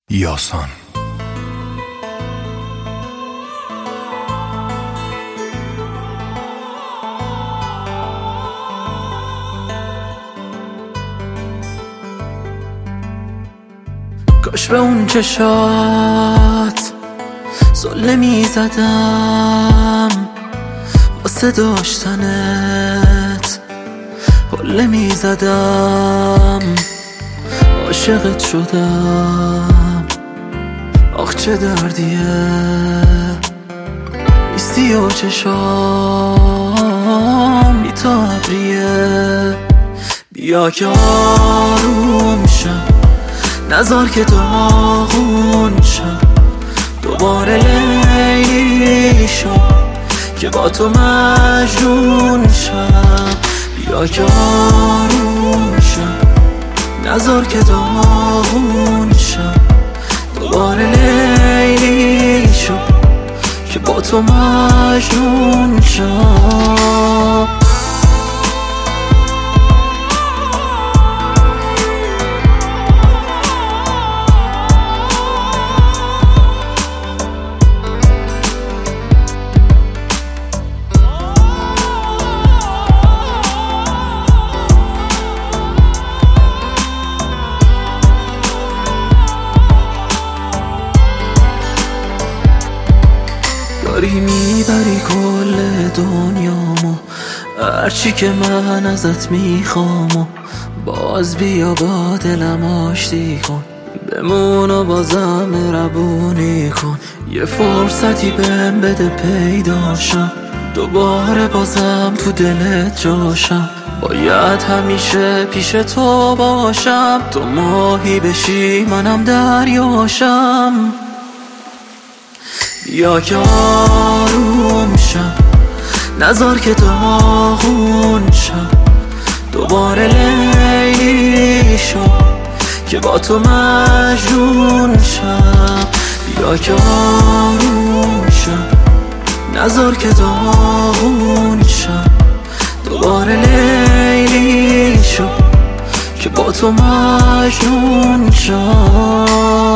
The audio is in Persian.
یاسان. کاش به اون چشات زله می زدم، واسه داشتنت حله می زدم. عاشقت شدم، آخ چه دردیه نیستی و چشام بی تو ابریه. بیا که آروم شم، نذار که داغون شم، دوباره لیلی شم که با تو مجنون شم. بیا که آروم شم، نذار که داغون شم، دوباره لیلی شم که با تو مجنون شم. داری میبری کل دنیامو، هرچی که من ازت میخوامو. باز بیا با دلم آشتی کن، بمون و بازم مهربونی کن. یه فرصتی بهم بده پیداشم، دوباره بازم تو دلت جاشم. باید همیشه پیش تو باشم، تو ماهی بشی منم دریاشم. بیا که آروم شم، نذار که داغون شم، دوباره لیلی شم که با تو مجنون شم. بیا که آروم شم، نذار که داغون شم، دوباره لیلی شم که با تو مجنون شم.